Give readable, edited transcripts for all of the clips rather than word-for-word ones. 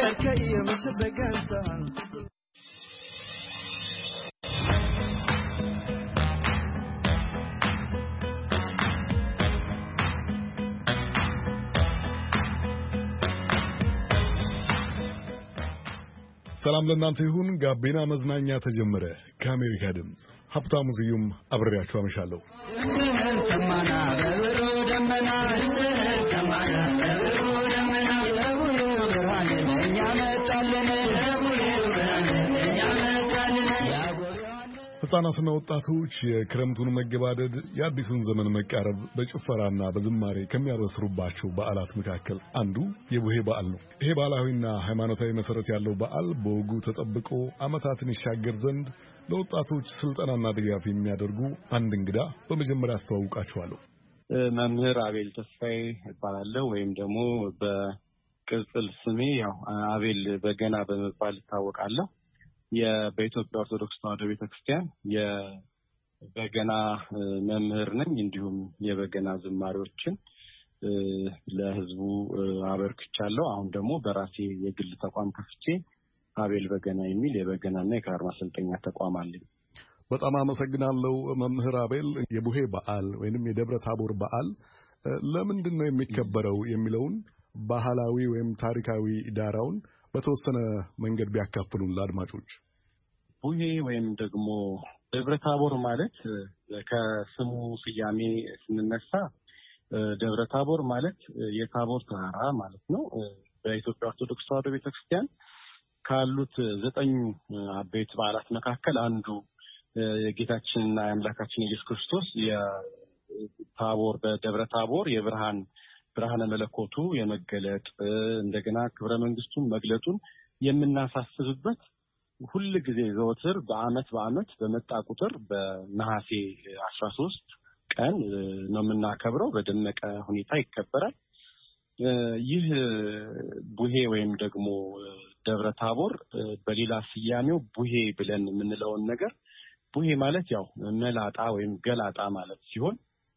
ሰላም ለእናንተ ይሁን። ጋቢና መዝናኛ ተጀመረ። ከአሜሪካ ድምፅ ሀብታሙ ስዩም አብሬያችሁ አመሻለሁ። ሕፃናትና ወጣቶች የክረምቱን መገባደድ የአዲሱን ዘመን መቃረብ በጭፈራና በዝማሬ ከሚያበስሩባቸው በዓላት መካከል አንዱ የቡሄ በዓል ነው። ይሄ ባህላዊና ሃይማኖታዊ መሰረት ያለው በዓል በወጉ ተጠብቆ ዓመታትን ይሻገር ዘንድ ለወጣቶች ስልጠናና ድጋፍ የሚያደርጉ አንድ እንግዳ በመጀመሪያ አስተዋውቃችኋለሁ። መምህር አቤል ተስፋዬ እባላለሁ፣ ወይም ደግሞ በቅጽል ስሜ አቤል በገና በመባል እታወቃለሁ። በኢትዮጵያ ኦርቶዶክስ ተዋሕዶ ቤተክርስቲያን የበገና መምህር ነኝ። እንዲሁም የበገና ዝማሬዎችን ለሕዝቡ አበርክቻለሁ። አሁን ደግሞ በራሴ የግል ተቋም ከፍቼ አቤል በገና የሚል የበገናና የክራር ማሰልጠኛ ተቋም አለኝ። በጣም አመሰግናለሁ መምህር አቤል። የቡሄ በዓል ወይንም የደብረ ታቦር በዓል ለምንድን ነው የሚከበረው የሚለውን ባህላዊ ወይም ታሪካዊ ዳራውን በተወሰነ መንገድ ቢያካፍሉን ለአድማጮች። ቡሄ ወይም ደግሞ ደብረ ታቦር ማለት ከስሙ ስያሜ ስንነሳ ደብረ ታቦር ማለት የታቦር ተራራ ማለት ነው። በኢትዮጵያ ኦርቶዶክስ ተዋሕዶ ቤተክርስቲያን ካሉት 9 አበይት በዓላት መካከል አንዱ የጌታችንና የአምላካችን ኢየሱስ ክርስቶስ የታቦር በደብረ ታቦር ብርሃነ መለኮቱ የመገለጥ እንደገና ክብረ መንግስቱን መግለጡን የምናሳስብበት ሁል ጊዜ ዘወትር በዓመት በመጣ ቁጥር በነሐሴ 13 ቀን ነው የምናከብረው። በደመቀ ሁኔታ ይከበራል። ይህ ቡሄ ወይም ደግሞ ደብረ ታቦር በሌላ ስያሜው ቡሄ ብለን የምንለውን ነገር ቡሄ ማለት መላጣ ወይም ገላጣ ማለት ሲሆን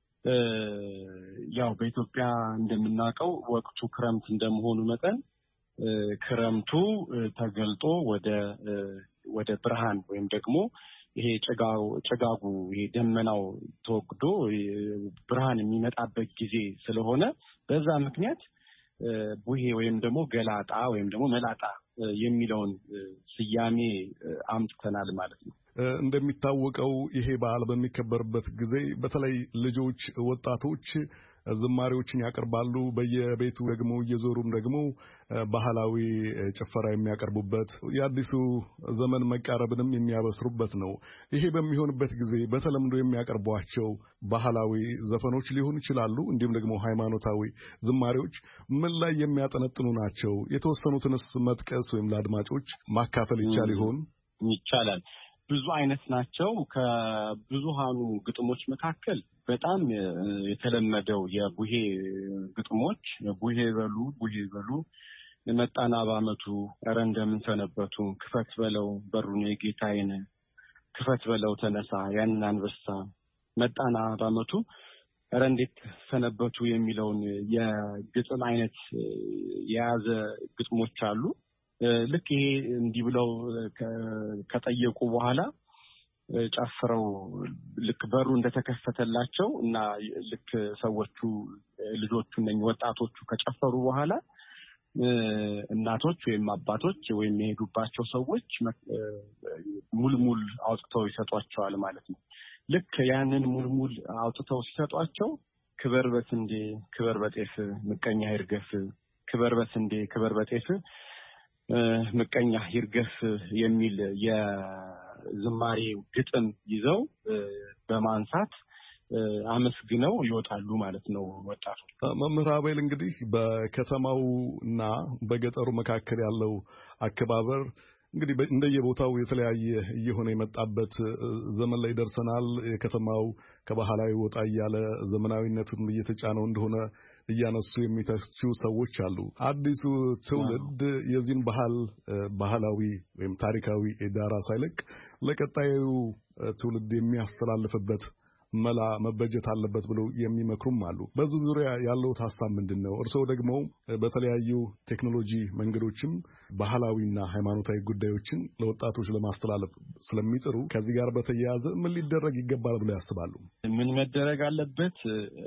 በኢትዮጵያ እንደምናውቀው ወቅቱ ክረምት እንደመሆኑ መጠን ክረምቱ ተገልጦ ወደ ብርሃን ወይም ደግሞ ይሄ ጭጋጉ ይሄ ደመናው ተወግዶ ብርሃን የሚመጣበት ጊዜ ስለሆነ በዛ ምክንያት ቡሄ ወይም ደግሞ ገላጣ ወይም ደግሞ መላጣ የሚለውን ስያሜ አምጥተናል ማለት ነው። እንደሚታወቀው ይሄ በዓል በሚከበርበት ጊዜ በተለይ ልጆች፣ ወጣቶች ዝማሬዎችን ያቀርባሉ። በየቤቱ ደግሞ እየዞሩም ደግሞ ባህላዊ ጭፈራ የሚያቀርቡበት የአዲሱ ዘመን መቃረብንም የሚያበስሩበት ነው። ይሄ በሚሆንበት ጊዜ በተለምዶ የሚያቀርቧቸው ባህላዊ ዘፈኖች ሊሆኑ ይችላሉ። እንዲሁም ደግሞ ሃይማኖታዊ ዝማሬዎች ምን ላይ የሚያጠነጥኑ ናቸው? የተወሰኑትንስ መጥቀስ ወይም ለአድማጮች ማካፈል ይቻል ይሆን? ይቻላል። ብዙ አይነት ናቸው። ከብዙሃኑ ግጥሞች መካከል በጣም የተለመደው የቡሄ ግጥሞች ቡሄ በሉ መጣና በዓመቱ ኧረ እንደምን ሰነበቱ፣ ክፈት በለው በሩን የጌታዬን፣ ክፈት በለው ተነሳ ያንን አንበሳ፣ መጣና በዓመቱ ኧረ እንዴት ሰነበቱ የሚለውን የግጥም አይነት የያዘ ግጥሞች አሉ። ልክ ይሄ እንዲህ ብለው ከጠየቁ በኋላ ጨፍረው ልክ በሩ እንደተከፈተላቸው እና ልክ ሰዎቹ ልጆቹ ወጣቶቹ ከጨፈሩ በኋላ እናቶች ወይም አባቶች ወይም የሄዱባቸው ሰዎች ሙልሙል አውጥተው ይሰጧቸዋል ማለት ነው። ልክ ያንን ሙልሙል አውጥተው ሲሰጧቸው ክበር በስንዴ ክበር በጤፍ ምቀኛ ይርገፍ፣ ክበር በስንዴ ክበር በጤፍ ምቀኛ ይርገፍ የሚል የዝማሬ ግጥም ይዘው በማንሳት አመስግነው ይወጣሉ ማለት ነው ወጣቱ። መምህር አቤል፣ እንግዲህ በከተማውና በገጠሩ መካከል ያለው አከባበር እንግዲህ እንደየቦታው የተለያየ እየሆነ የመጣበት ዘመን ላይ ደርሰናል። የከተማው ከባህላዊ ወጣ እያለ ዘመናዊነቱን እየተጫነው እንደሆነ እያነሱ የሚተቹ ሰዎች አሉ። አዲሱ ትውልድ የዚህን ባህላዊ ወይም ታሪካዊ ዳራ ሳይለቅ ለቀጣዩ ትውልድ የሚያስተላልፍበት መላ መበጀት አለበት ብለው የሚመክሩም አሉ። በዚህ ዙሪያ ያለው ሐሳብ ምንድነው? እርስዎ ደግሞ በተለያዩ ቴክኖሎጂ መንገዶችም ባህላዊና ሃይማኖታዊ ጉዳዮችን ለወጣቶች ለማስተላለፍ ስለሚጥሩ ከዚህ ጋር በተያያዘ ምን ሊደረግ ይገባል ብለው ያስባሉ? ምን መደረግ አለበት?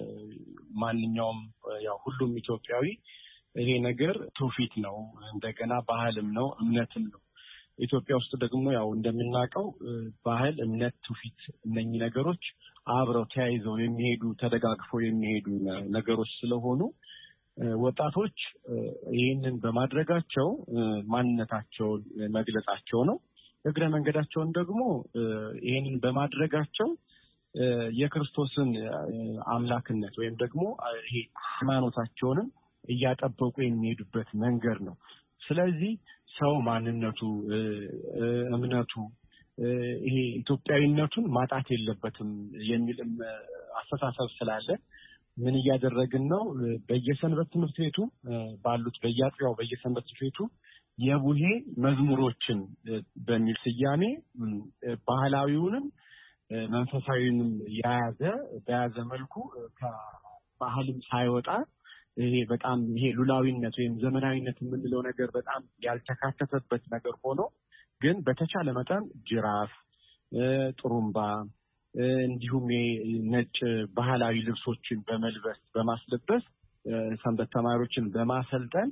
ማንኛውም ሁሉም ኢትዮጵያዊ ይሄ ነገር ትውፊት ነው፣ እንደገና ባህልም ነው፣ እምነትም ነው። ኢትዮጵያ ውስጥ ደግሞ እንደምናውቀው ባህል፣ እምነት፣ ትውፊት እነኚህ ነገሮች አብረው ተያይዘው የሚሄዱ ተደጋግፈው የሚሄዱ ነገሮች ስለሆኑ ወጣቶች ይህንን በማድረጋቸው ማንነታቸውን መግለጻቸው ነው። እግረ መንገዳቸውን ደግሞ ይህንን በማድረጋቸው የክርስቶስን አምላክነት ወይም ደግሞ ይሄ ሃይማኖታቸውንም እያጠበቁ የሚሄዱበት መንገድ ነው። ስለዚህ ሰው ማንነቱ፣ እምነቱ፣ ይሄ ኢትዮጵያዊነቱን ማጣት የለበትም የሚልም አስተሳሰብ ስላለ ምን እያደረግን ነው? በየሰንበት ትምህርት ቤቱ ባሉት በየአጥቢያው በየሰንበት ትምህርት ቤቱ የቡሄ መዝሙሮችን በሚል ስያሜ ባህላዊውንም መንፈሳዊውንም በያዘ መልኩ ከባህልም ሳይወጣ ይሄ በጣም ይሄ ሉላዊነት ወይም ዘመናዊነት የምንለው ነገር በጣም ያልተካተተበት ነገር ሆኖ ግን በተቻለ መጠን ጅራፍ፣ ጥሩምባ እንዲሁም ነጭ ባህላዊ ልብሶችን በማስለበስ ሰንበት ተማሪዎችን በማሰልጠን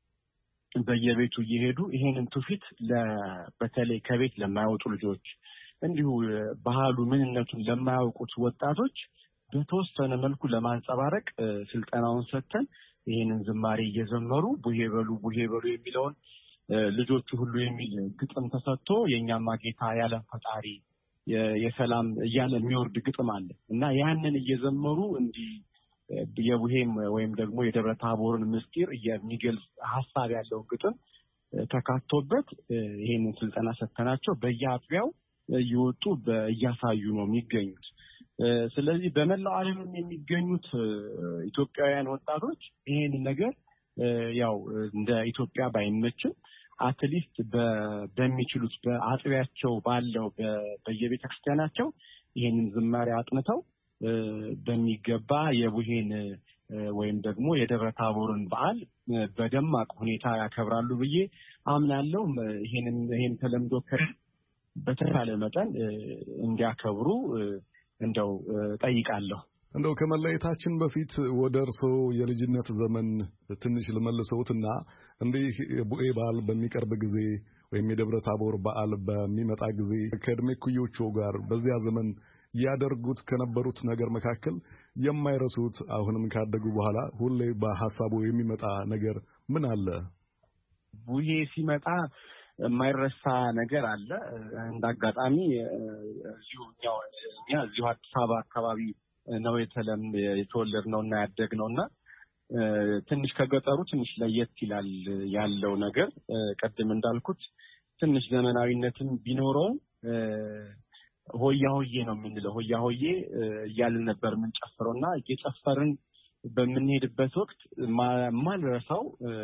በየቤቱ እየሄዱ ይሄንን ትውፊት በተለይ ከቤት ለማይወጡ ልጆች እንዲሁ ባህሉ ምንነቱን ለማያውቁት ወጣቶች በተወሰነ መልኩ ለማንጸባረቅ ስልጠናውን ሰጥተን ይሄንን ዝማሬ እየዘመሩ ቡሄ በሉ የሚለውን ልጆቹ ሁሉ የሚል ግጥም ተሰጥቶ የኛማ ጌታ ያለም ፈጣሪ የሰላም እያለ የሚወርድ ግጥም አለ እና ያንን እየዘመሩ እንዲህ የቡሄም ወይም ደግሞ የደብረ ታቦርን ምስጢር የሚገልጽ ሐሳብ ያለው ግጥም ተካቶበት ይሄንን ስልጠና ሰጥተናቸው በየአጥቢያው እየወጡ እያሳዩ ነው የሚገኙት። ስለዚህ በመላው ዓለም የሚገኙት ኢትዮጵያውያን ወጣቶች ይሄን ነገር እንደ ኢትዮጵያ ባይመችም አትሊስት በሚችሉት በአጥቢያቸው ባለው በየቤተክርስቲያናቸው ይሄንን ዝማሬ አጥንተው በሚገባ የቡሄን ወይም ደግሞ የደብረ ታቦርን በዓል በደማቅ ሁኔታ ያከብራሉ ብዬ አምናለሁ። ይሄን ተለምዶ በተቻለ መጠን እንዲያከብሩ እንደው ጠይቃለሁ። እንደው ከመለየታችን በፊት ወደ እርስዎ የልጅነት ዘመን ትንሽ ልመልሰውትና እንዲህ ቡሄ በዓል በሚቀርብ ጊዜ ወይም የደብረ ታቦር በዓል በሚመጣ ጊዜ ከእድሜ ኩዮቹ ጋር በዚያ ዘመን ያደርጉት ከነበሩት ነገር መካከል የማይረሱት አሁንም ካደጉ በኋላ ሁሌ በሐሳቡ የሚመጣ ነገር ምን አለ? ቡሄ ሲመጣ የማይረሳ ነገር አለ። እንዳጋጣሚ እዚሁ አዲስ አበባ አካባቢ ነው የተወለድነውና ያደግነውና ትንሽ ከገጠሩ ትንሽ ለየት ይላል ያለው ነገር። ቀደም እንዳልኩት ትንሽ ዘመናዊነትም ቢኖረውም ሆያ ሆዬ ነው የምንለው። ሆያ ሆዬ እያልን ነበር የምንጨፍረውና እየጨፈርን በምንሄድበት ወቅት ማልረሳው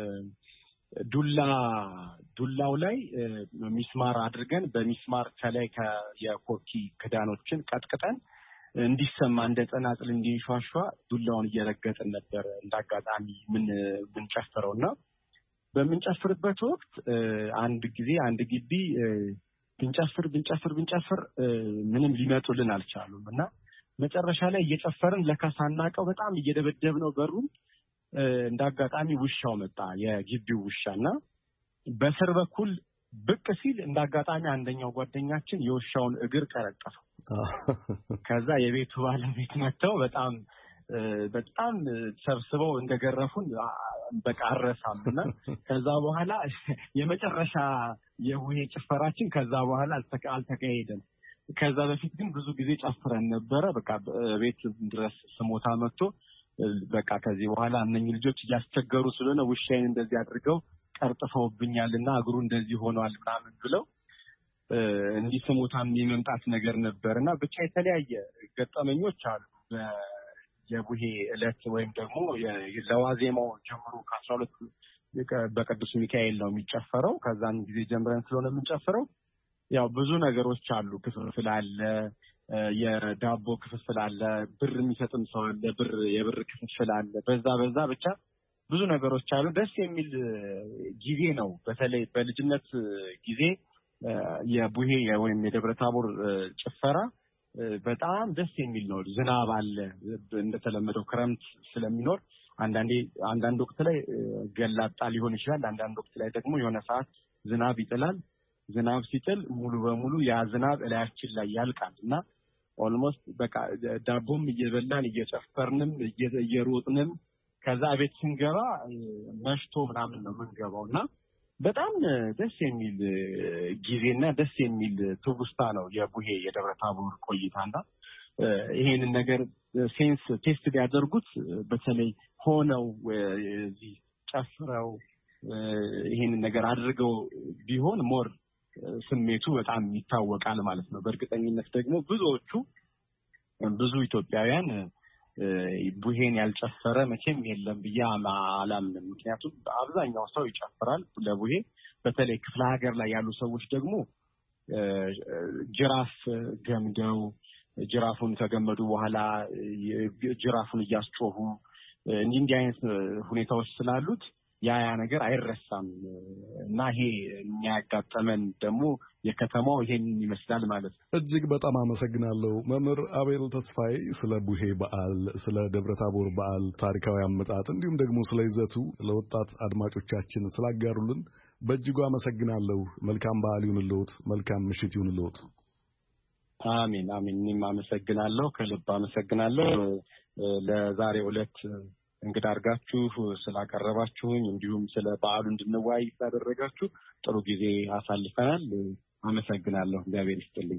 ዱላው ላይ ሚስማር አድርገን በሚስማር ከላይ የኮኪ ክዳኖችን ቀጥቅጠን እንዲሰማ እንደ ጸናጽል እንዲንሿሿ ዱላውን እየረገጥን ነበር እንዳጋጣሚ ምን ጨፍረውና በምንጨፍርበት ወቅት አንድ ግቢ ብንጨፍር ምንም ሊመጡልን አልቻሉም እና መጨረሻ ላይ እየጨፈርን ለካሳናቀው በጣም እየደበደብነው በሩን እንዳጋጣሚ ውሻው መጣ፣ የግቢው ውሻና በስር በኩል ብቅ ሲል እንዳጋጣሚ አንደኛው ጓደኛችን የውሻውን እግር ቀረጠፈው። ከዛ የቤቱ ባለቤት መጥተው በጣም ሰብስበው እንደገረፉን በቃ አረሳምና ከዛ በኋላ የመጨረሻ የቡሄ ጭፈራችን ከዛ በኋላ አልተካሄደም። ከዛ በፊት ግን ብዙ ጊዜ ጨፍረን ነበረ። በቃ ቤት ድረስ ስሞታ መጥቶ በቃ ከዚህ በኋላ እነኚህ ልጆች እያስቸገሩ ስለሆነ ውሻዬን እንደዚህ አድርገው ቀርጥፈውብኛልና እግሩ እንደዚህ ሆኗል ምናምን ብለው እንዲህ ስሞታም የመምጣት ነገር ነበርና ብቻ የተለያየ ገጠመኞች አሉ። የቡሄ ዕለት ወይም ደግሞ ለዋዜማው ጀምሮ ከ12 በቅዱስ ሚካኤል ነው የሚጨፈረው። ከዛን ጊዜ ጀምረን ስለሆነ የምንጨፍረው ብዙ ነገሮች አሉ። ክፍፍል አለ፣ የዳቦ ክፍፍል አለ፣ ብር የሚሰጥም ሰው አለ፣ የብር ክፍፍል አለ። በዛ ብቻ ብዙ ነገሮች አሉ። ደስ የሚል ጊዜ ነው። በተለይ በልጅነት ጊዜ የቡሄ ወይም የደብረ ታቦር ጭፈራ በጣም ደስ የሚል ነው። ዝናብ አለ፣ እንደተለመደው ክረምት ስለሚኖር አንዳንድ ወቅት ላይ ገላጣ ሊሆን ይችላል። አንዳንድ ወቅት ላይ ደግሞ የሆነ ሰዓት ዝናብ ይጥላል። ዝናብ ሲጥል ሙሉ በሙሉ ያ ዝናብ እላያችን ላይ ያልቃል እና ኦልሞስት በቃ ዳቦም እየበላን እየጨፈርንም እየሮጥንም ከዛ ቤት ስንገባ መሽቶ ምናምን ነው የምንገባውና በጣም ደስ የሚል ጊዜና ደስ የሚል ትውስታ ነው የቡሄ የደብረ ታቦር ቆይታና ይሄንን ነገር ቴስት ቢያደርጉት በተለይ ሆነው እዚህ ጨፍረው ይሄንን ነገር አድርገው ቢሆን ሞር ስሜቱ በጣም ይታወቃል ማለት ነው። በእርግጠኝነት ደግሞ ብዙ ኢትዮጵያውያን ቡሄን ያልጨፈረ መቼም የለም ብዬ አላምንም። ምክንያቱም አብዛኛው ሰው ይጨፍራል ለቡሄ። በተለይ ክፍለ ሀገር ላይ ያሉ ሰዎች ደግሞ ጅራፍ ገምደው ጅራፉን ከገመዱ በኋላ ጅራፉን እያስጮሁ እንዲህ አይነት ሁኔታዎች ስላሉት ያ ነገር አይረሳም እና ይሄ የሚያጋጠመን ደግሞ የከተማው ይሄን ይመስላል ማለት ነው። እጅግ በጣም አመሰግናለሁ መምህር አቤል ተስፋዬ ስለ ቡሄ በዓል፣ ስለ ደብረ ታቦር በዓል ታሪካዊ አመጣጥ እንዲሁም ደግሞ ስለ ይዘቱ ለወጣት አድማጮቻችን ስላጋሩልን በእጅጉ አመሰግናለሁ። መልካም በዓል ይሁንልዎት። መልካም ምሽት ይሁንልዎት። አሜን አሜን። እኔም አመሰግናለሁ፣ ከልብ አመሰግናለሁ። ለዛሬው ዕለት እንግዳ አድርጋችሁ ስላቀረባችሁኝ እንዲሁም ስለ በዓሉ እንድንወያይ ስላደረጋችሁ ጥሩ ጊዜ አሳልፈናል። አመሰግናለሁ። እግዚአብሔር ይስጥልኝ።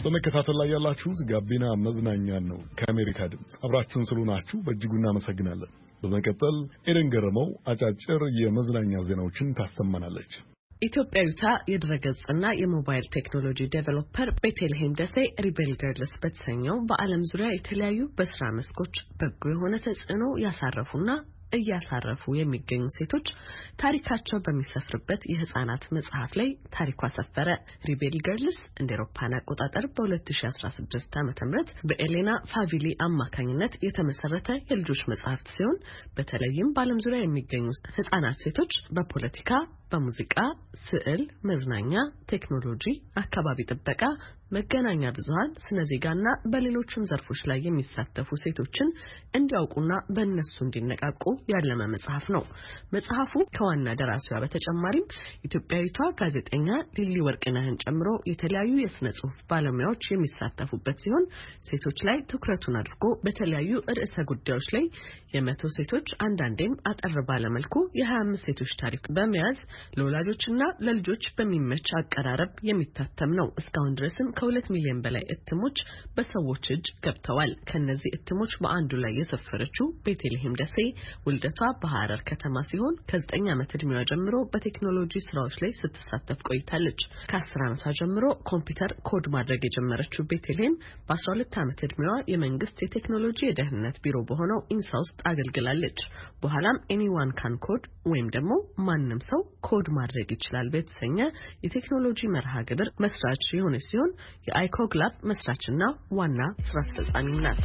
በመከታተል ላይ ያላችሁት ጋቢና መዝናኛን ነው ከአሜሪካ ድምፅ። አብራችሁን ስለሆናችሁ በእጅጉ እናመሰግናለን። በመቀጠል ኤደን ገረመው አጫጭር የመዝናኛ ዜናዎችን ታሰማናለች። ኢትዮጵያዊቷ የድረገጽና የሞባይል ቴክኖሎጂ ዴቨሎፐር ቤተልሔም ደሴ ሪቤል ገርልስ በተሰኘው በዓለም ዙሪያ የተለያዩ በስራ መስኮች በጎ የሆነ ተጽዕኖ ያሳረፉና እያሳረፉ የሚገኙ ሴቶች ታሪካቸው በሚሰፍርበት የህፃናት መጽሐፍ ላይ ታሪኳ ሰፈረ። ሪቤል ገርልስ እንደ አውሮፓውያን አቆጣጠር በ2016 ዓ.ም በኤሌና ፋቪሊ አማካኝነት የተመሰረተ የልጆች መጽሐፍት ሲሆን በተለይም በዓለም ዙሪያ የሚገኙ ህፃናት ሴቶች በፖለቲካ፣ በሙዚቃ፣ ስዕል፣ መዝናኛ፣ ቴክኖሎጂ፣ አካባቢ ጥበቃ፣ መገናኛ ብዙሃን፣ ስነ ዜጋና በሌሎችም ዘርፎች ላይ የሚሳተፉ ሴቶችን እንዲያውቁና በእነሱ እንዲነቃቁ ያለመ መጽሐፍ ነው። መጽሐፉ ከዋና ደራሲዋ በተጨማሪም ኢትዮጵያዊቷ ጋዜጠኛ ሊሊ ወርቅነህን ጨምሮ የተለያዩ የስነ ጽሑፍ ባለሙያዎች የሚሳተፉበት ሲሆን ሴቶች ላይ ትኩረቱን አድርጎ በተለያዩ ርዕሰ ጉዳዮች ላይ የ100 ሴቶች አንዳንዴም አጠር ባለመልኩ የ25 ሴቶች ታሪክ በመያዝ ለወላጆችና ለልጆች በሚመች አቀራረብ የሚታተም ነው። እስካሁን ድረስም ከ2 ሚሊዮን በላይ እትሞች በሰዎች እጅ ገብተዋል። ከነዚህ እትሞች በአንዱ ላይ የሰፈረችው ቤተልሔም ደሴ ውልደቷ በሐረር ከተማ ሲሆን ከ9 ዓመት ዕድሜዋ ጀምሮ በቴክኖሎጂ ስራዎች ላይ ስትሳተፍ ቆይታለች። ከ10 ዓመቷ ጀምሮ ኮምፒውተር ኮድ ማድረግ የጀመረችው ቤተልሔም በ12 ዓመት ዕድሜዋ የመንግስት የቴክኖሎጂ የደህንነት ቢሮ በሆነው ኢንሳ ውስጥ አገልግላለች። በኋላም ኤኒዋን ካን ኮድ ወይም ደግሞ ማንም ሰው ኮድ ማድረግ ይችላል በተሰኘ የቴክኖሎጂ መርሃ ግብር መስራች የሆነች ሲሆን የአይኮግ ላብ መስራችና ዋና ስራ አስፈጻሚ ናት።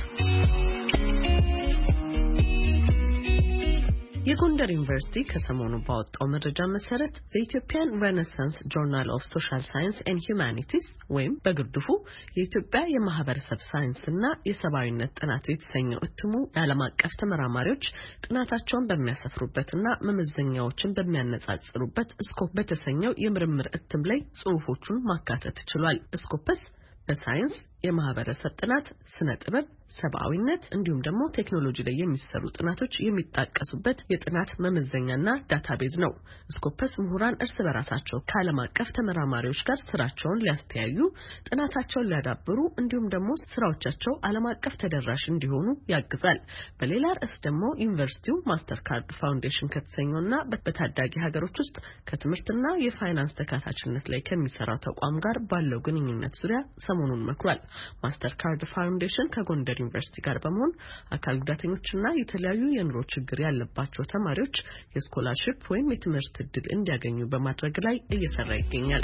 የጎንደር ዩኒቨርሲቲ ከሰሞኑ ባወጣው መረጃ መሰረት የኢትዮጵያን ሬኔሳንስ ጆርናል ኦፍ ሶሻል ሳይንስ ኤንድ ሂዩማኒቲስ ወይም በግርድፉ የኢትዮጵያ የማህበረሰብ ሳይንስና የሰብአዊነት ጥናት የተሰኘው እትሙ የዓለም አቀፍ ተመራማሪዎች ጥናታቸውን በሚያሰፍሩበትና መመዘኛዎችን በሚያነጻጽሩበት ስኮፕ በተሰኘው የምርምር እትም ላይ ጽሑፎቹን ማካተት ችሏል። ስኮፕስ በሳይንስ የማህበረሰብ ጥናት፣ ስነ ጥበብ፣ ሰብአዊነት እንዲሁም ደግሞ ቴክኖሎጂ ላይ የሚሰሩ ጥናቶች የሚጣቀሱበት የጥናት መመዘኛና ዳታቤዝ ነው። ስኮፕስ ምሁራን እርስ በራሳቸው ከዓለም አቀፍ ተመራማሪዎች ጋር ስራቸውን ሊያስተያዩ፣ ጥናታቸውን ሊያዳብሩ እንዲሁም ደግሞ ስራዎቻቸው ዓለም አቀፍ ተደራሽ እንዲሆኑ ያግዛል። በሌላ ርዕስ ደግሞ ዩኒቨርሲቲው ማስተር ካርድ ፋውንዴሽን ከተሰኘውና በታዳጊ ሀገሮች ውስጥ ከትምህርትና የፋይናንስ ተካታችነት ላይ ከሚሰራው ተቋም ጋር ባለው ግንኙነት ዙሪያ ሰሞኑን መክሯል። ማስተር ካርድ ፋውንዴሽን ከጎንደር ዩኒቨርሲቲ ጋር በመሆን አካል ጉዳተኞችና የተለያዩ የኑሮ ችግር ያለባቸው ተማሪዎች የስኮላርሺፕ ወይም የትምህርት ዕድል እንዲያገኙ በማድረግ ላይ እየሰራ ይገኛል።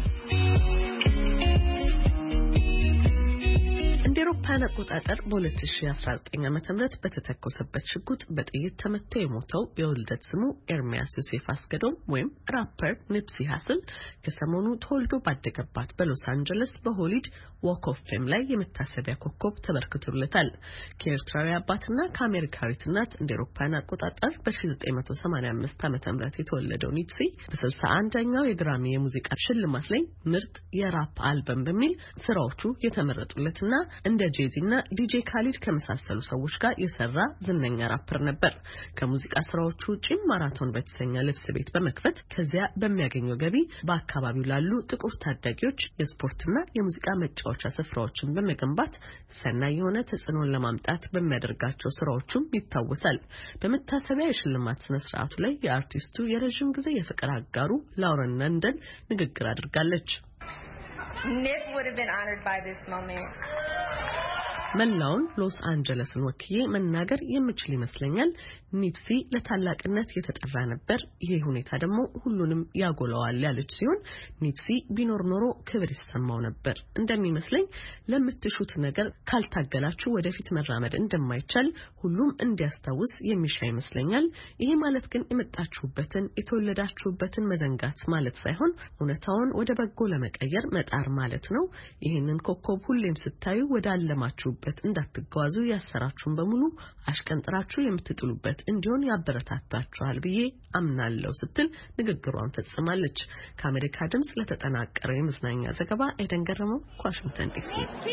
እንደ አውሮፓውያን አቆጣጠር በ2019 ዓ.ም በተተኮሰበት ሽጉጥ በጥይት ተመቶ የሞተው የውልደት ስሙ ኤርሚያስ ዮሴፍ አስገዶም ወይም ራፐር ኒፕሲ ሃስል ከሰሞኑ ተወልዶ ባደገባት በሎስ አንጀለስ በሆሊድ ዎክ ኦፍ ፌም ላይ የመታሰቢያ ኮከብ ተበርክቶለታል። ከኤርትራዊ አባትና ከአሜሪካዊት እናት እንደ አውሮፓውያን አቆጣጠር በ1985 ዓ.ም የተወለደው ኒፕሲ በ61ኛው የግራሚ የሙዚቃ ሽልማት ላይ ምርጥ የራፕ አልበም በሚል ስራዎቹ የተመረጡለትና እንደ ጄዚና ዲጄ ካሊድ ከመሳሰሉ ሰዎች ጋር የሰራ ዝነኛ ራፐር ነበር። ከሙዚቃ ስራዎቹ ውጪ ማራቶን በተሰኘ ልብስ ቤት በመክፈት ከዚያ በሚያገኘው ገቢ በአካባቢው ላሉ ጥቁር ታዳጊዎች የስፖርትና የሙዚቃ መጫወቻ ስፍራዎችን በመገንባት ሰናይ የሆነ ተጽዕኖን ለማምጣት በሚያደርጋቸው ስራዎቹም ይታወሳል። በመታሰቢያ የሽልማት ስነ ስርዓቱ ላይ የአርቲስቱ የረጅም ጊዜ የፍቅር አጋሩ ላውረን ለንደን ንግግር አድርጋለች። Nip would have been honored by this moment. መላውን ሎስ አንጀለስን ወክዬ መናገር የምችል ይመስለኛል። ኒፕሲ ለታላቅነት የተጠራ ነበር። ይሄ ሁኔታ ደግሞ ሁሉንም ያጎላዋል ያለች ሲሆን ኒፕሲ ቢኖር ኖሮ ክብር ይሰማው ነበር። እንደሚመስለኝ ለምትሹት ነገር ካልታገላችሁ ወደፊት መራመድ እንደማይቻል ሁሉም እንዲያስታውስ የሚሻ ይመስለኛል። ይሄ ማለት ግን የመጣችሁበትን የተወለዳችሁበትን መዘንጋት ማለት ሳይሆን እውነታውን ወደ በጎ ለመቀየር መጣር ማለት ነው። ይሄንን ኮከብ ሁሌም ስታዩ ወደ አለማችሁበት እንዳትጓዙ ያሰራችሁን በሙሉ አሽቀንጥራችሁ የምትጥሉበት እንዲሆን ያበረታታችኋል ብዬ አምናለሁ ስትል ንግግሯን ፈጽማለች። ከአሜሪካ ድምጽ ለተጠናቀረው የመዝናኛ ዘገባ ኤደን ገረመው ከዋሽንግተን ዲሲ።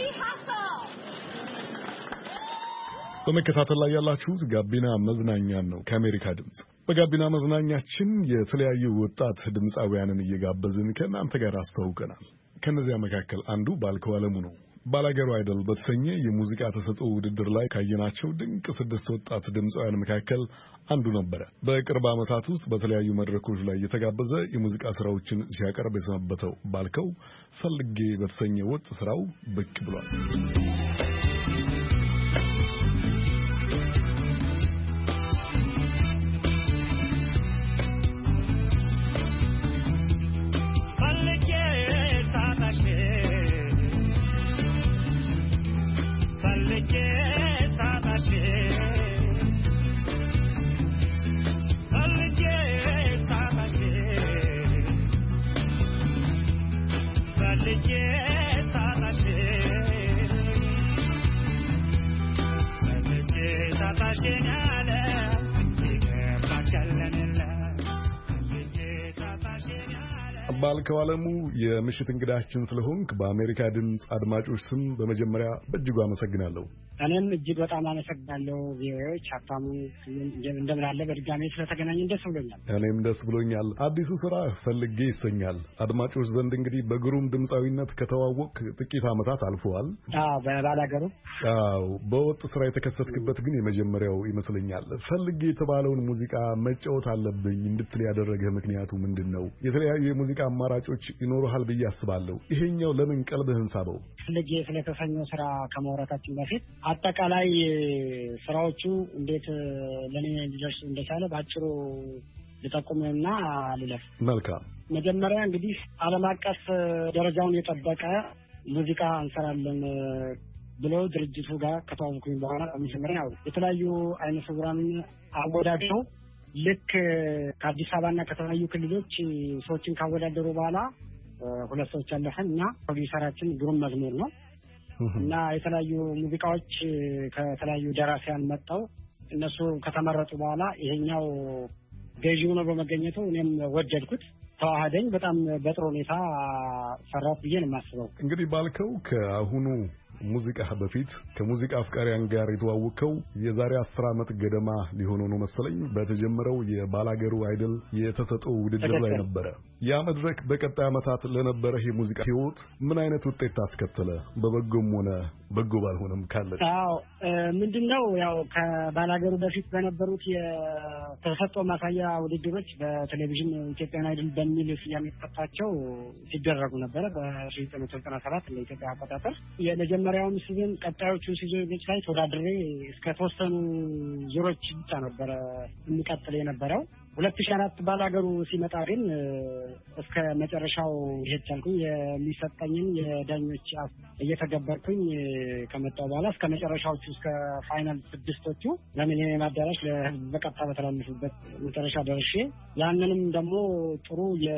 በመከታተል ላይ ያላችሁት ጋቢና መዝናኛ ነው ከአሜሪካ ድምጽ። በጋቢና መዝናኛችን የተለያዩ ወጣት ድምጻውያንን እየጋበዝን ከእናንተ ጋር አስተዋውቀናል። ከነዚያ መካከል አንዱ ባልከው አለሙ ነው። ባላገሩ አይደል በተሰኘ የሙዚቃ ተሰጥኦ ውድድር ላይ ካየናቸው ድንቅ 6 ወጣት ድምፃውያን መካከል አንዱ ነበረ። በቅርብ ዓመታት ውስጥ በተለያዩ መድረኮች ላይ የተጋበዘ የሙዚቃ ስራዎችን ሲያቀርብ የሰነበተው ባልከው ፈልጌ በተሰኘ ወጥ ስራው ብቅ ብሏል። ባልከው ዓለሙ የምሽት እንግዳችን ስለሆንክ በአሜሪካ ድምጽ አድማጮች ስም በመጀመሪያ በእጅጉ አመሰግናለሁ። እኔም እጅግ በጣም አመሰግናለሁ። ቪኦኤዎች ሀብታሙ እንደምን አለ በድጋሚ ስለተገናኘን ደስ ብሎኛል። እኔም ደስ ብሎኛል። አዲሱ ስራ ፈልጌ ይሰኛል። አድማጮች ዘንድ እንግዲህ በግሩም ድምፃዊነት ከተዋወቅ ጥቂት ዓመታት አልፈዋል። በባላገሩ በወጥ ስራ የተከሰትክበት ግን የመጀመሪያው ይመስለኛል። ፈልጌ የተባለውን ሙዚቃ መጫወት አለብኝ እንድትል ያደረገ ምክንያቱ ምንድነው? የተለያዩ የሙዚቃ አማራጮች ይኖርሃል ብዬ አስባለሁ። ይሄኛው ለምን ቀልብህን ሳበው? ፈልጌ ስለተሰኘው ስራ ከማውራታችን በፊት አጠቃላይ ስራዎቹ እንዴት ለኔ ሊደርሱ እንደቻለ ባጭሩ ልጠቁምና ልለፍ። መልካም። መጀመሪያ እንግዲህ ዓለም አቀፍ ደረጃውን የጠበቀ ሙዚቃ እንሰራለን ብሎ ድርጅቱ ጋር ከተዋወቅኩኝ በኋላ በመጀመሪያ የተለያዩ አይነ ስውራን አወዳድረው ልክ ከአዲስ አበባና ከተለያዩ ክልሎች ሰዎችን ካወዳደሩ በኋላ 2 ሰዎች አለፈን እና ፕሮዲውሰራችን ግሩም መዝሙር ነው እና የተለያዩ ሙዚቃዎች ከተለያዩ ደራሲያን መጣው እነሱ ከተመረጡ በኋላ ይሄኛው ገዢው ነው በመገኘቱ እኔም ወደድኩት፣ ተዋህደኝ። በጣም በጥሩ ሁኔታ ሰራው ብዬ ነው የማስበው። እንግዲህ ባልከው ከአሁኑ ሙዚቃ በፊት ከሙዚቃ አፍቃሪያን ጋር የተዋወቀው የዛሬ 10 ዓመት ገደማ ሊሆነው ነው መሰለኝ በተጀመረው የባላገሩ አይደል የተሰጠው ውድድር ላይ ነበረ። ያ መድረክ በቀጣይ ዓመታት ለነበረ የሙዚቃ ህይወት ምን አይነት ውጤት አስከተለ? በበጎም ሆነ በጎ ባልሆነም ካለ? ምንድነው ያው ከባላገሩ በፊት በነበሩት የተሰጠው ማሳያ ውድድሮች በቴሌቪዥን ኢትዮጵያን አይደል በሚል ስያሜ ተሰጣቸው ሲደረጉ ነበረ በ1997 ለኢትዮጵያ አቆጣጠር። የመጀመሪያውን ሲዝን ቀጣዮቹ ሲዝኖች ላይ ተወዳድሬ እስከ ተወሰኑ ዙሮች ብቻ ነበረ የሚቀጥል የነበረው። 2004 ባላገሩ ሲመጣ ግን እስከ መጨረሻው ሄድ ቻልኩኝ። የሚሰጠኝን የዳኞች እየተገበርኩኝ ከመጣው በኋላ እስከ መጨረሻዎቹ እስከ ፋይናል 6ቶቹ ለሚሊኒየም አዳራሽ ለህዝብ በቀጥታ በተላለፉበት መጨረሻ ደርሼ ያንንም ደግሞ ጥሩ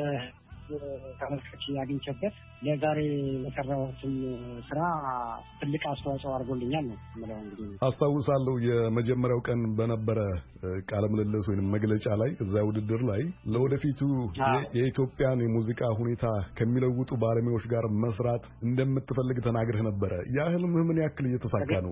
ተመልካች ያገኝበት ለዛሬ ለሰራሁትን ስራ ትልቅ አስተዋጽኦ አድርጎልኛል ነው ማለት እንግዲህ። አስታውሳለሁ የመጀመሪያው ቀን በነበረ ቃለ ምልልስ ወይንም መግለጫ ላይ እዛ ውድድር ላይ ለወደፊቱ የኢትዮጵያን የሙዚቃ ሁኔታ ከሚለውጡ ባለሙያዎች ጋር መስራት እንደምትፈልግ ተናግረህ ነበረ። ያ ህልምህ ምን ያክል እየተሳካ ነው?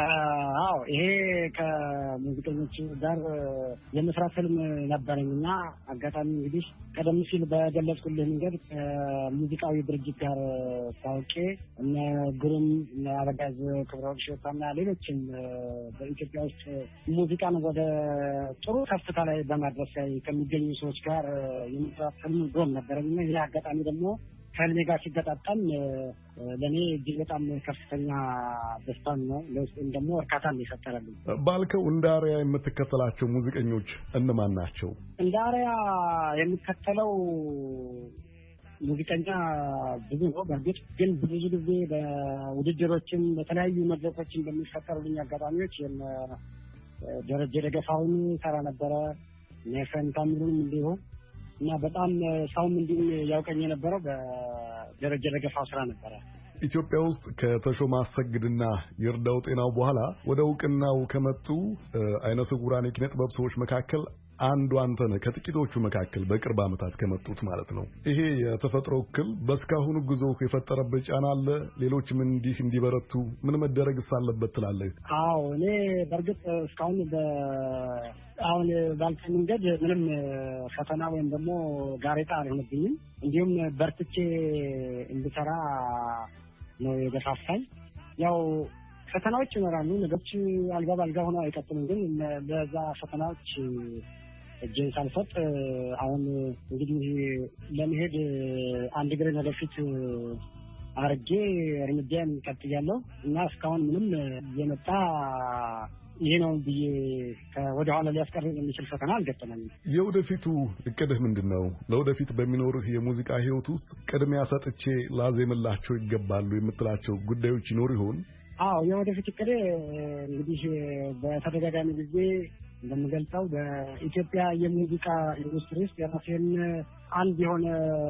ይሄ ከሙዚቀኞች ጋር የመስራት ህልም ነበረኝና አጋጣሚ እንግዲህ ቀደም ሲል በገለጽኩልህ መንገድ ከሙዚቃዊ ድርጅት ጋር ታውቄ እነ ግሩም እነ አበጋዝ ክብረወርቅ ሾታና ሌሎችም በኢትዮጵያ ውስጥ ሙዚቃን ወደ ጥሩ ከፍታ ላይ በማድረስ ላይ ከሚገኙ ሰዎች ጋር የመስራት ህልም ጎን ነበረኝና ይሄ አጋጣሚ ደግሞ ከህልሜ ጋር ሲገጣጠም ለኔ እጅግ በጣም ከፍተኛ ደስታን ነው፣ ለውስጤም ደግሞ እርካታን ነው የፈጠረልኝ። ባልከው እንደ አርያ የምትከተላቸው ሙዚቀኞች እነማን ናቸው? እንደ አርያ የምትከተለው ሙዚቀኛ ብዙ ነው። በእርግጥ ግን ብዙ ጊዜ በውድድሮችም በተለያዩ መድረኮችን በሚፈጠሩልኝ አጋጣሚዎች ደረጀ ደገፋውን ሰራ ነበረ፣ ነፈን ታምሩንም እንዲሁ እና በጣም ሰውም እንዲሁ ያውቀኝ የነበረው በደረጀ ደገፋው ስራ ነበረ። ኢትዮጵያ ውስጥ ከተሾመ አሰግድና ይርዳው ጤናው በኋላ ወደ እውቅናው ከመጡ አይነ ስውራን የኪነ ጥበብ ሰዎች መካከል አንዱ አንተ ነህ። ከጥቂቶቹ መካከል በቅርብ ዓመታት ከመጡት ማለት ነው። ይሄ የተፈጥሮ እክል በስካሁኑ ጉዞ የፈጠረበት ጫና አለ? ሌሎችም እንዲበረቱ ምን መደረግስ አለበት ትላለህ? አዎ እኔ በእርግጥ እስካሁን አሁን ባልኩ መንገድ ምንም ፈተና ወይም ደግሞ ጋሬጣ አልሆነብኝም። እንዲሁም በርትቼ እንድሰራ ነው የገፋፋኝ። ያው ፈተናዎች ይኖራሉ። ነገሮች አልጋ ባልጋ ሆነው አይቀጥሉም። ግን ለዛ ፈተናዎች እጄን ሳልሰጥ አሁን እንግዲህ ለመሄድ አንድ እግሬን ወደፊት አርጌ እርምጃን ቀጥያለሁ እና እስካሁን ምንም የመጣ ይሄ ነው ብዬ ወደ ኋላ ሊያስቀረኝ የሚችል ፈተና አልገጠመኝም። የወደፊቱ እቅድህ ምንድነው? ለወደፊት በሚኖርህ የሙዚቃ ህይወት ውስጥ ቅድሚያ ሰጥቼ ላዜምላቸው ይገባሉ የምትላቸው ጉዳዮች ይኖሩ ይሆን? አዎ፣ የወደፊት እቅዴ እንግዲህ በተደጋጋሚ ጊዜ እንደምገልጸው በኢትዮጵያ የሙዚቃ ኢንዱስትሪ ውስጥ የራሴን አንድ የሆነ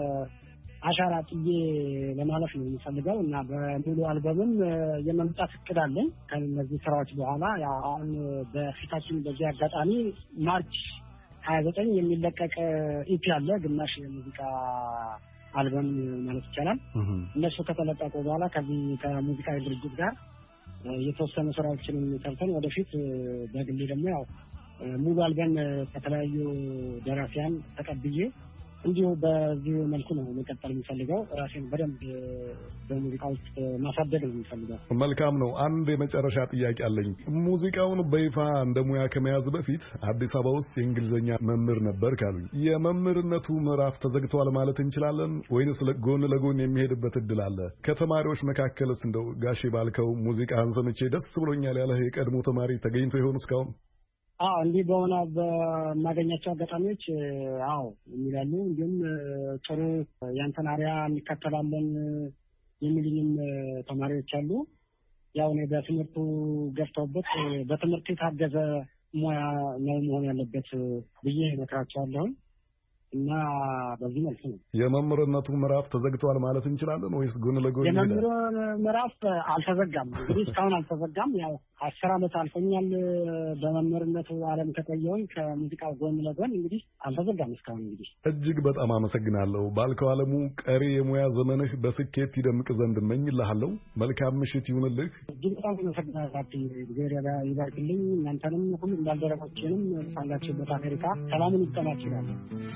አሻራ ጥዬ ለማለፍ ነው የሚፈልገው እና በሙሉ አልበምም የመምጣት እቅድ አለኝ ከነዚህ ስራዎች በኋላ። ያው አሁን በፊታችን በዚህ አጋጣሚ ማርች 29 የሚለቀቅ ኢፒ አለ፣ ግማሽ የሙዚቃ አልበም ማለት ይቻላል። እነሱ ከተለቀቁ በኋላ ከዚህ ከሙዚቃ ድርጅት ጋር የተወሰኑ ስራዎችን ሰርተን ወደፊት በግሌ ደግሞ ያው ሙሉ አልበም ከተለያዩ ደራሲያን ተቀብዬ እንዲሁ በዚህ መልኩ ነው መቀጠል የሚፈልገው። ራሴን በደንብ በሙዚቃ ውስጥ ማሳደግ ነው የሚፈልገው። መልካም ነው። አንድ የመጨረሻ ጥያቄ አለኝ። ሙዚቃውን በይፋ እንደ ሙያ ከመያዝ በፊት አዲስ አበባ ውስጥ የእንግሊዝኛ መምህር ነበር ካሉኝ፣ የመምህርነቱ ምዕራፍ ተዘግቷል ማለት እንችላለን ወይንስ ጎን ለጎን የሚሄድበት እድል አለ? ከተማሪዎች መካከልስ እንደው ጋሼ ባልከው ሙዚቃህን ሰምቼ ደስ ብሎኛል ያለህ የቀድሞ ተማሪ ተገኝቶ ይሆን እስካሁን? እንዲህ በሆነ በማገኛቸው አጋጣሚዎች የሚላሉ። እንዲሁም ጥሩ ያንተን አርአያ እንከተላለን የሚሉኝም ተማሪዎች አሉ። ያው እኔ በትምህርቱ ገፍተውበት በትምህርት የታገዘ ሙያ ነው መሆን ያለበት ብዬ እመክራቸዋለሁ እና በዚህ መልኩ ነው። የመምህርነቱ ምዕራፍ ተዘግቷል ማለት እንችላለን ወይስ ጎን ለጎን? የመምህር ምዕራፍ አልተዘጋም። እንግዲህ እስካሁን አልተዘጋም። ያው 10 ዓመት አልፎኛል በመምህርነቱ ዓለም ከቆየሁኝ ከሙዚቃው ጎን ለጎን እንግዲህ አልተዘጋም እስካሁን። እንግዲህ እጅግ በጣም አመሰግናለሁ ባልከው ዓለሙ። ቀሪ የሙያ ዘመንህ በስኬት ይደምቅ ዘንድ እመኝልሃለሁ። መልካም ምሽት ይሁንልህ። እጅግ በጣም አመሰግናለሁ። እግዚአብሔር ይባርክልኝ። እናንተንም ሁሉም ባልደረቦቼንም ባላችሁበት አሜሪካ ሰላምን ይስጠላችሁ ይላል።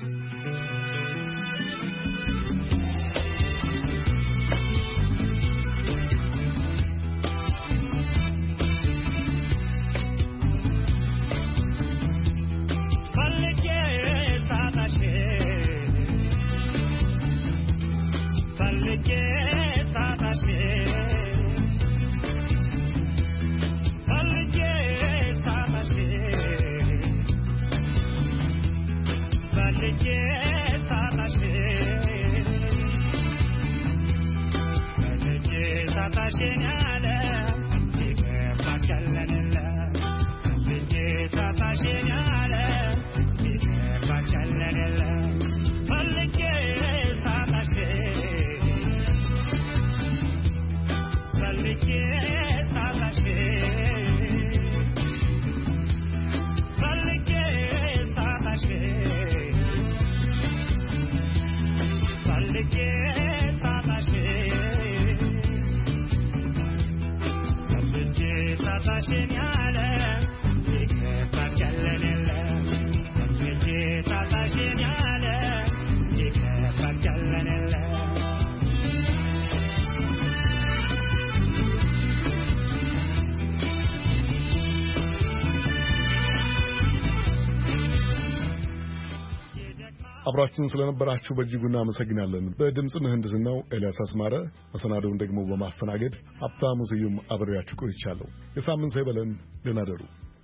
አብራችሁን ስለነበራችሁ በእጅጉ እናመሰግናለን። በድምጽ ምህንድስናው ኤልያስ አስማረ፣ መሰናዶውን ደግሞ በማስተናገድ ሀብታሙ ስዩም አብሬያችሁ ቆይቻለሁ። የሳምንት ሰው ይበለን። ደህና ደሩ።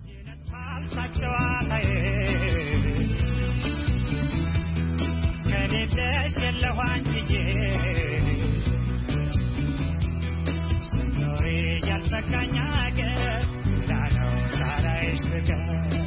ከሌለሽ የለሁ አንቺዬ ኖሬ ያልተካኝ አገር ላለው ሳላይሽ ፍቅር